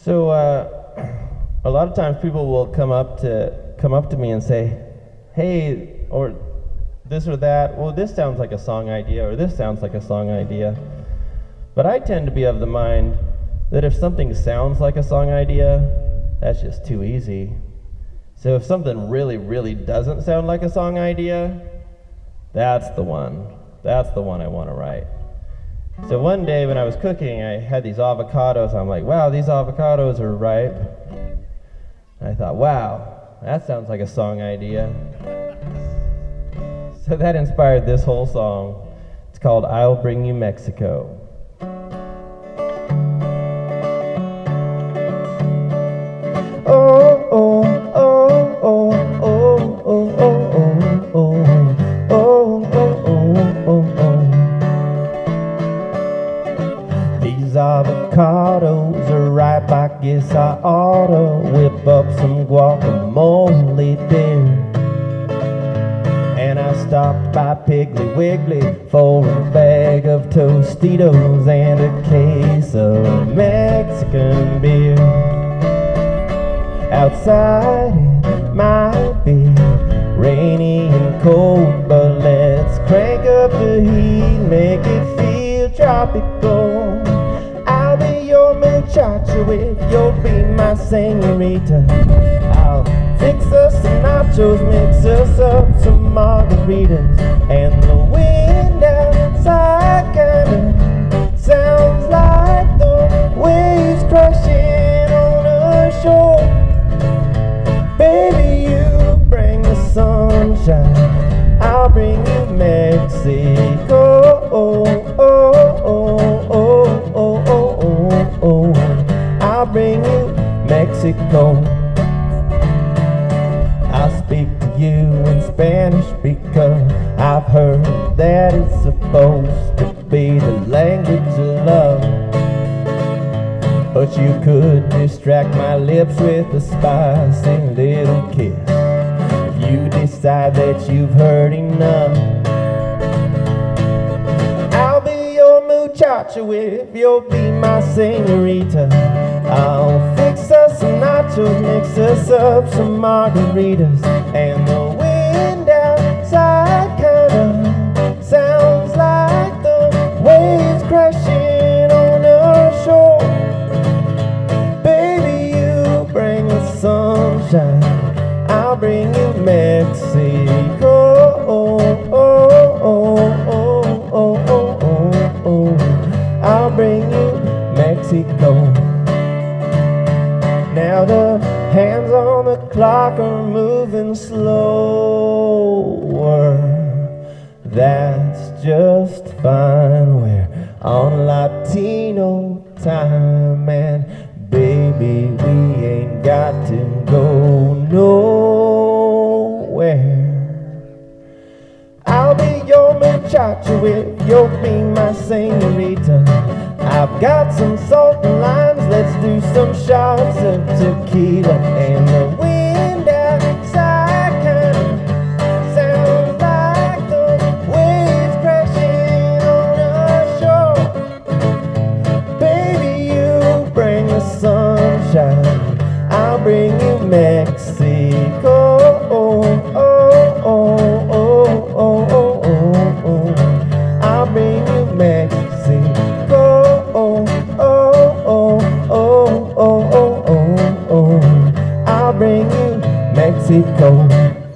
So a lot of times people will come up to me and say, "Hey," or this or that. Well, this sounds like a song idea, or this sounds like a song idea. But I tend to be of the mind that if something sounds like a song idea, that's just too easy. So if something really, really doesn't sound like a song idea, that's the one. That's the one I want to write. So one day when I was cooking, I had these avocados. I'm like, wow, these avocados are ripe. And I thought, wow, that sounds like a song idea. So that inspired this whole song. It's called I'll Bring You Mexico. Oh, oh, oh, oh, oh, oh, oh, oh, oh, oh, oh. These avocados are ripe, I guess I oughta whip up some guacamole there. And I stopped by Piggly Wiggly for a bag of Tostitos and a case of Mexican beer. Outside it might be rainy and cold, but let's crank up the heat, make it feel tropical. I'll be your muchacho if you'll be my senorita. I'll fix us some nachos, mix us up some margaritas, and the wind outside kinda sounds like the waves crashing on a shore. Baby, you bring the sunshine, I'll bring you Mexico. Oh, oh, oh, oh, oh, oh, oh. I'll bring you Mexico. I'll speak to you in Spanish because I've heard that it's supposed to be the language of love. But you could distract my lips with a spicy little kiss if you decide that you've heard enough. I'll be your muchacho if you'll be my senorita. I'll fix us some nachos, mix us up some margaritas, and the wind outside kinda sounds like the waves crashing on our shore. Sunshine, I'll bring you Mexico. Oh, oh, oh, oh, oh, oh, oh, oh. I'll bring you Mexico. Now the hands on the clock are moving slower. That's just fine. We're on Latino time, and baby, we ain't got to go nowhere. I'll be your muchacho if you'll be my senorita. I've got some salt and limes, let's do some shots of tequila, and the wind outside kinda sounds like the waves crashing on our shore. Baby, you bring the sunshine, I'll bring you Mexico. Oh, oh, oh, oh, oh, oh, oh, oh. I'll bring you Mexico. Oh, oh, oh, oh, oh, oh, oh, oh. I'll bring you Mexico.